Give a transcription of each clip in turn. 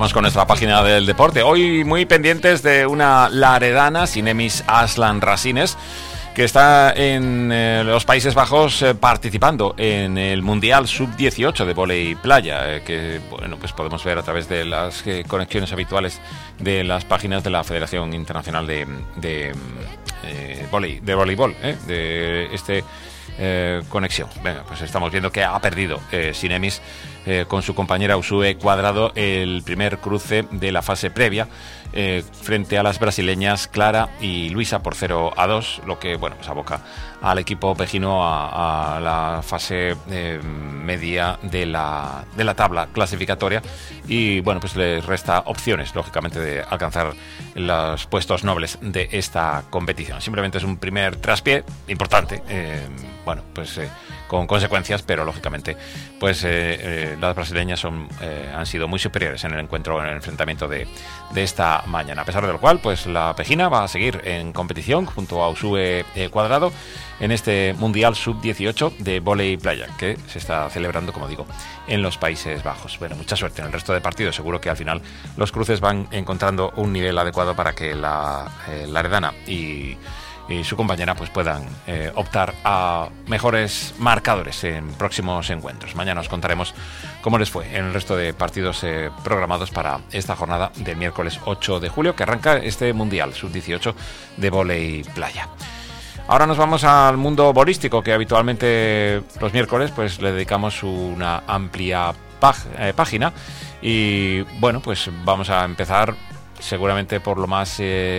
Vamos con nuestra página del deporte. Hoy muy pendientes de una laredana, Cinemis Aslan Rasines, que está en los Países Bajos participando en el Mundial Sub-18 de vóley playa, que bueno, pues podemos ver a través de las conexiones habituales de las páginas de la Federación Internacional de voleibol, de este conexión. Venga, pues estamos viendo que ha perdido Cinemis con su compañera Usue Cuadrado el primer cruce de la fase previa frente a las brasileñas Clara y Luisa por 0-2, lo que bueno, pues aboca al equipo pejino a la fase media de la tabla clasificatoria y bueno, pues les resta opciones lógicamente de alcanzar los puestos nobles de esta competición. Simplemente es un primer traspié importante, bueno, pues con consecuencias, pero lógicamente pues las brasileñas han sido muy superiores en el encuentro, en el enfrentamiento de esta mañana, a pesar de lo cual pues la pejina va a seguir en competición junto a Usue Cuadrado en este Mundial Sub-18 de vóley playa que se está celebrando, como digo, en los Países Bajos. Bueno, mucha suerte en el resto de partidos. Seguro que al final los cruces van encontrando un nivel adecuado para que la laredana y su compañera pues puedan optar a mejores marcadores en próximos encuentros. Mañana os contaremos cómo les fue en el resto de partidos programados para esta jornada del miércoles 8 de julio, que arranca este Mundial Sub-18 de vóley playa. Ahora nos vamos al mundo bolístico, que habitualmente los miércoles pues le dedicamos una amplia página y bueno, pues vamos a empezar seguramente por lo más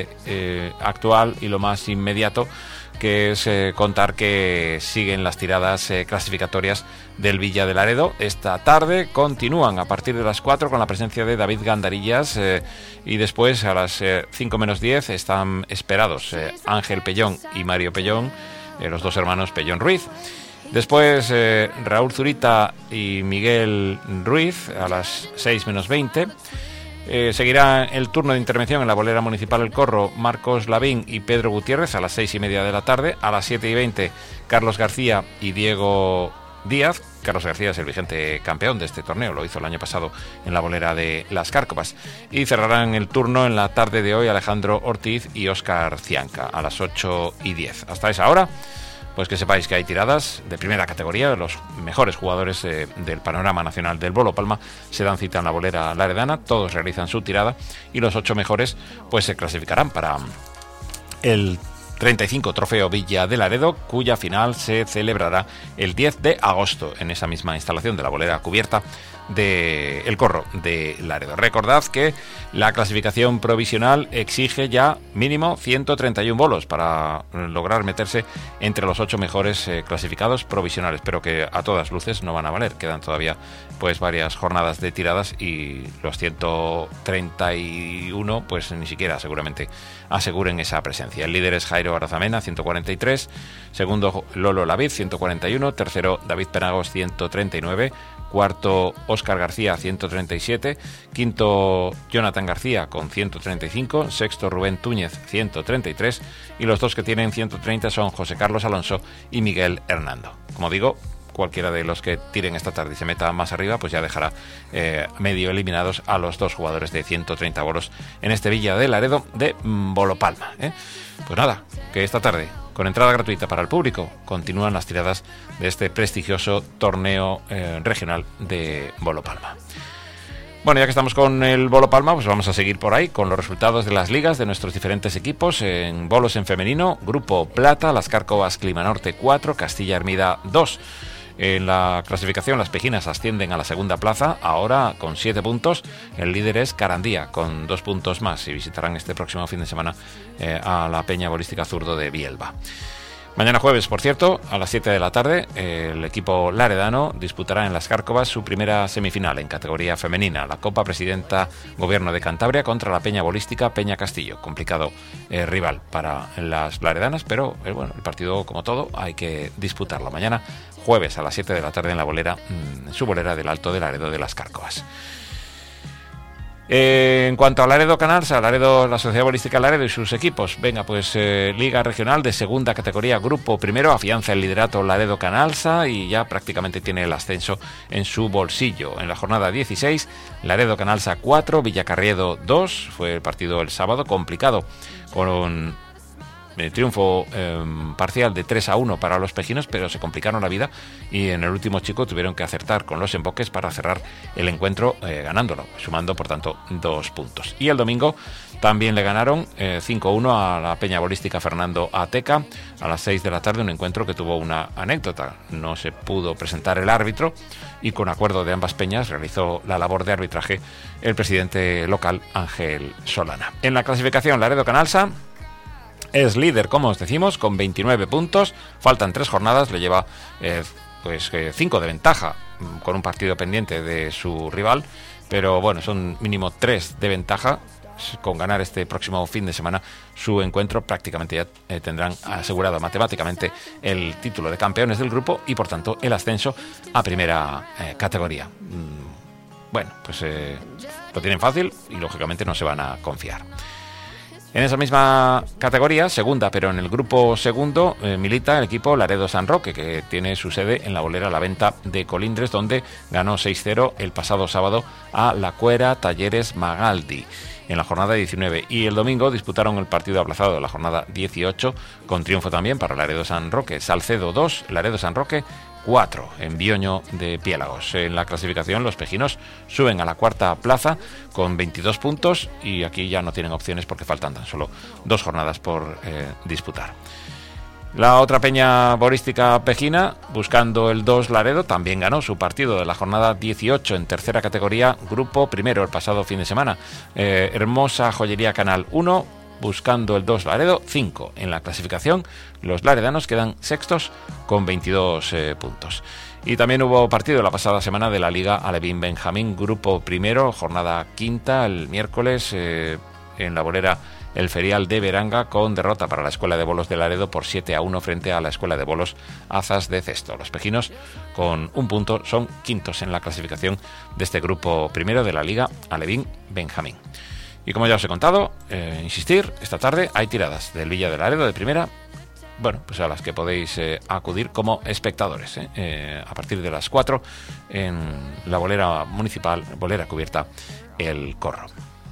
actual y lo más inmediato, que es contar que siguen las tiradas clasificatorias del Villa de Laredo. Esta tarde continúan a partir de las 4 con la presencia de David Gandarillas y después a las 5 menos 10 están esperados Ángel Pellón y Mario Pellón, los dos hermanos Pellón Ruiz. Después Raúl Zurita y Miguel Ruiz a las 6 menos 20. Seguirá el turno de intervención en la bolera municipal El Corro, Marcos Lavín y Pedro Gutiérrez a las 6:30 de la tarde. A las 7:20, Carlos García y Diego Díaz. Carlos García es el vigente campeón de este torneo, lo hizo el año pasado en la bolera de Las Cárcovas. Y cerrarán el turno en la tarde de hoy Alejandro Ortiz y Óscar Cianca a las 8:10. Hasta esa hora, pues que sepáis que hay tiradas de primera categoría. Los mejores jugadores del panorama nacional del bolo palma se dan cita en la bolera laredana, todos realizan su tirada y los 8 mejores pues se clasificarán para el 35 Trofeo Villa de Laredo, cuya final se celebrará el 10 de agosto en esa misma instalación de la bolera cubierta de El Corro de Laredo. Recordad que la clasificación provisional exige ya mínimo 131 bolos para lograr meterse entre los 8 mejores clasificados provisionales, pero que a todas luces no van a valer. Quedan todavía pues varias jornadas de tiradas y los 131 pues ni siquiera seguramente aseguren esa presencia. El líder es Jairo Arazamena, 143, segundo Lolo Lavid, 141, tercero David Penagos, 139, cuarto Óscar García, 137, quinto Jonathan García con 135, sexto Rubén Túñez, 133 y los dos que tienen 130 son José Carlos Alonso y Miguel Hernando. Como digo, cualquiera de los que tiren esta tarde y se meta más arriba pues ya dejará medio eliminados a los dos jugadores de 130 bolos en este Villa de Laredo de Bolo Palma. Pues nada, que esta tarde, con entrada gratuita para el público, continúan las tiradas de este prestigioso torneo regional de Bolo Palma. Bueno, ya que estamos con el Bolo Palma, pues vamos a seguir por ahí con los resultados de las ligas de nuestros diferentes equipos. En bolos en femenino, Grupo Plata, Las Cárcovas Climanorte 4, Castilla Hermida 2. En la clasificación las pejinas ascienden a la segunda plaza, ahora con 7 puntos. El líder es Carandía, con 2 puntos más, y visitarán este próximo fin de semana a la Peña Bolística Zurdo de Bielba. Mañana jueves, por cierto, a las 7 de la tarde, el equipo laredano disputará en Las Cárcovas su primera semifinal en categoría femenina, la Copa Presidenta Gobierno de Cantabria contra la Peña Bolística Peña Castillo. Complicado rival para las laredanas, pero bueno, el partido, como todo, hay que disputarlo. Mañana jueves a las 7 de la tarde en la bolera, su bolera del Alto de Laredo de Las Cárcovas. En cuanto a Laredo Canalsa, la Sociedad Bolística Laredo y sus equipos, venga, pues Liga Regional de segunda categoría, grupo primero, afianza el liderato Laredo Canalsa y ya prácticamente tiene el ascenso en su bolsillo. En la jornada 16, Laredo Canalsa 4, Villacarriedo 2, fue el partido el sábado, complicado, con triunfo parcial de 3-1 para los pejinos, pero se complicaron la vida y en el último chico tuvieron que acertar con los emboques para cerrar el encuentro ganándolo, sumando por tanto 2 puntos. Y el domingo también le ganaron 5-1 a la Peña Bolística Fernando Ateca a las 6 de la tarde, un encuentro que tuvo una anécdota. No se pudo presentar el árbitro y con acuerdo de ambas peñas realizó la labor de arbitraje el presidente local Ángel Solana. En la clasificación, Laredo Canalsa es líder, como os decimos, con 29 puntos. Faltan 3 jornadas, le lleva 5 de ventaja, con un partido pendiente de su rival. Pero bueno, son mínimo 3 de ventaja. Con ganar este próximo fin de semana su encuentro, prácticamente ya tendrán asegurado matemáticamente el título de campeones del grupo y por tanto el ascenso a primera categoría. Bueno, pues lo tienen fácil y lógicamente no se van a confiar. En esa misma categoría, segunda, pero en el grupo segundo, milita el equipo Laredo San Roque, que tiene su sede en la bolera La Venta de Colindres, donde ganó 6-0 el pasado sábado a La Cuera Talleres Magaldi en la jornada 19. Y el domingo disputaron el partido aplazado de la jornada 18, con triunfo también para Laredo San Roque. Salcedo 2, Laredo San Roque 4 en Bioño de Piélagos. En la clasificación los pejinos suben a la cuarta plaza con 22 puntos y aquí ya no tienen opciones porque faltan tan solo 2 jornadas por disputar. La otra peña bolística pejina, buscando el 2 Laredo, también ganó su partido de la jornada 18 en tercera categoría, grupo primero el pasado fin de semana. Hermosa Joyería Canal 1, buscando el 2 Laredo, 5 en la clasificación. Los laredanos quedan sextos con 22 puntos. Y también hubo partido la pasada semana de la Liga Alevín Benjamín, grupo primero, jornada quinta, el miércoles en la bolera el Ferial de Beranga, con derrota para la Escuela de Bolos de Laredo por 7-1 frente a la Escuela de Bolos Azas de Cesto. Los pejinos, con un punto, son quintos en la clasificación de este grupo primero de la Liga Alevín Benjamín. Y como ya os he contado, insistir, esta tarde hay tiradas del Villa de Laredo de primera, bueno, pues a las que podéis acudir como espectadores, a partir de las 4 en la bolera municipal, bolera cubierta El Corro.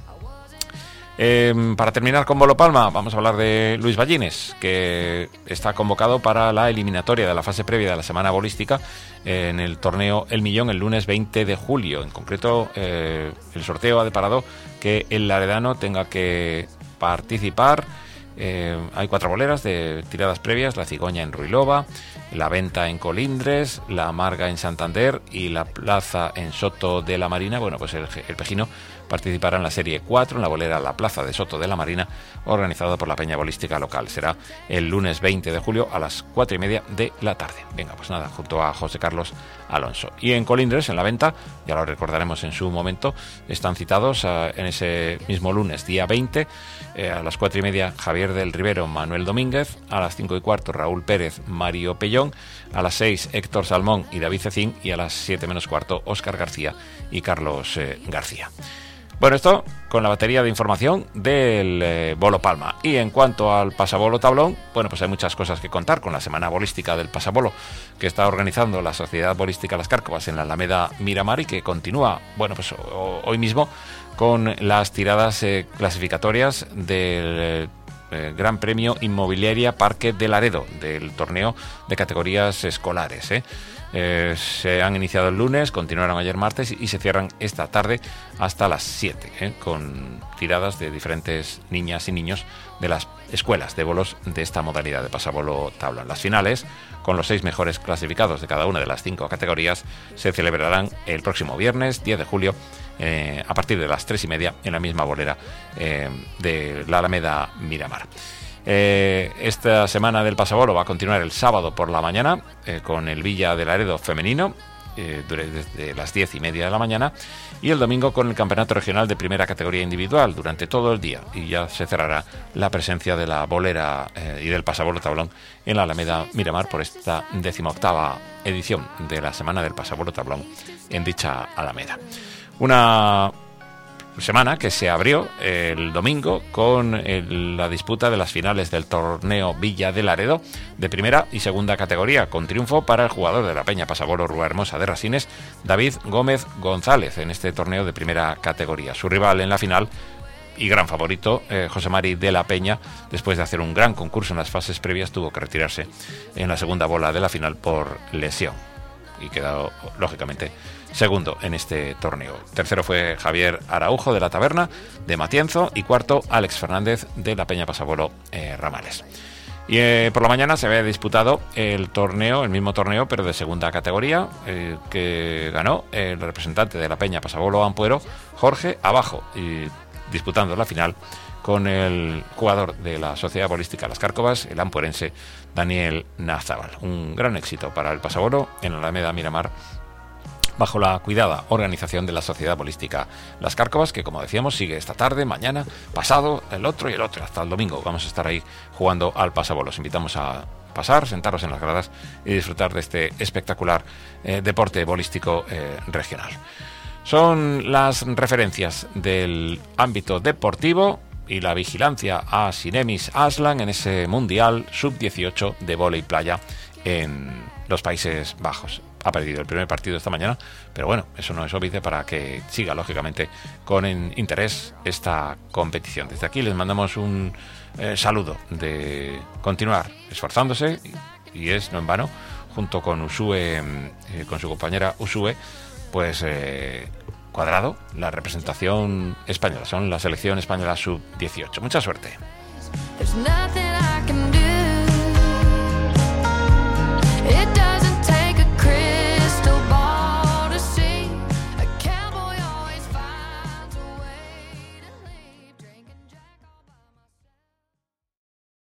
Para terminar con Bolo Palma, vamos a hablar de Luis Ballines, que está convocado para la eliminatoria de la fase previa de la semana bolística en el torneo El Millón el lunes 20 de julio. En concreto, el sorteo ha deparado que el laredano tenga que participar. Hay 4 boleras de tiradas previas: la Cigoña en Ruilova, la Venta en Colindres, la Amarga en Santander y la Plaza en Soto de la Marina. Bueno, pues el pejino participará en la serie 4 en la bolera La Plaza de Soto de la Marina, organizada por la Peña Bolística local. Será el lunes 20 de julio a las 4:30 de la tarde. Venga, pues nada, junto a José Carlos Alonso. Y en Colindres, en la Venta, ya lo recordaremos en su momento, están citados en ese mismo lunes, día 20, a las 4:30 Javier del Rivero, Manuel Domínguez, a las 5:15 Raúl Pérez, Mario Pellón, a las 6 Héctor Salmón y David Cecín, y a las 7:15 Óscar García y Carlos García. Bueno, esto con la batería de información del Bolo Palma. Y en cuanto al Pasabolo Tablón, bueno, pues hay muchas cosas que contar con la semana bolística del Pasabolo que está organizando la Sociedad Bolística Las Cárcovas en la Alameda Miramar y que continúa, bueno, pues hoy mismo con las tiradas clasificatorias del Gran Premio Inmobiliaria Parque de Laredo, del torneo de categorías escolares, se han iniciado el lunes, continuaron ayer martes y se cierran esta tarde hasta las 7, con tiradas de diferentes niñas y niños de las escuelas de bolos de esta modalidad de pasabolo tablón. Las finales, con los 6 mejores clasificados de cada una de las 5 categorías, se celebrarán el próximo viernes 10 de julio a partir de las 3:30 en la misma bolera de la Alameda Miramar. Esta semana del Pasabolo va a continuar el sábado por la mañana con el Villa de Laredo femenino desde las 10:30 de la mañana, y el domingo con el Campeonato Regional de Primera Categoría Individual durante todo el día, y ya se cerrará la presencia de la bolera y del Pasabolo Tablón en la Alameda Miramar por esta 18ª edición de la Semana del Pasabolo Tablón en dicha Alameda. Una semana que se abrió el domingo con la disputa de las finales del torneo Villa de Laredo de primera y segunda categoría, con triunfo para el jugador de la Peña Pasabolo Rúa Hermosa de Rasines, David Gómez González, en este torneo de primera categoría. Su rival en la final y gran favorito, José Mari de la Peña, después de hacer un gran concurso en las fases previas, tuvo que retirarse en la segunda bola de la final por lesión y quedó, lógicamente, segundo en este torneo. Tercero fue Javier Araujo de la Taberna de Matienzo y cuarto Alex Fernández de la Peña Pasabolo Ramales. Y por la mañana se había disputado el mismo torneo, pero de segunda categoría, que ganó el representante de la Peña Pasabolo Ampuero, Jorge Abajo, y disputando la final con el jugador de la Sociedad Bolística Las Cárcovas, el ampuerense Daniel Nazábal. Un gran éxito para el Pasabolo en la Alameda Miramar, bajo la cuidada organización de la Sociedad Bolística Las Cárcovas, que, como decíamos, sigue esta tarde, mañana, pasado, el otro, hasta el domingo. Vamos a estar ahí jugando al Pasabolo. Os invitamos a pasar, sentaros en las gradas y disfrutar de este espectacular deporte bolístico regional. Son las referencias del ámbito deportivo y la vigilancia a Sinemis Aslan en ese Mundial Sub-18 de vóley playa en los Países Bajos. Ha perdido el primer partido esta mañana, pero bueno, eso no es óbice para que siga, lógicamente, con interés esta competición. Desde aquí les mandamos un saludo de continuar esforzándose, y es no en vano, junto con Usue, con su compañera Usue, pues cuadrado la representación española, son la selección española sub-18. Mucha suerte.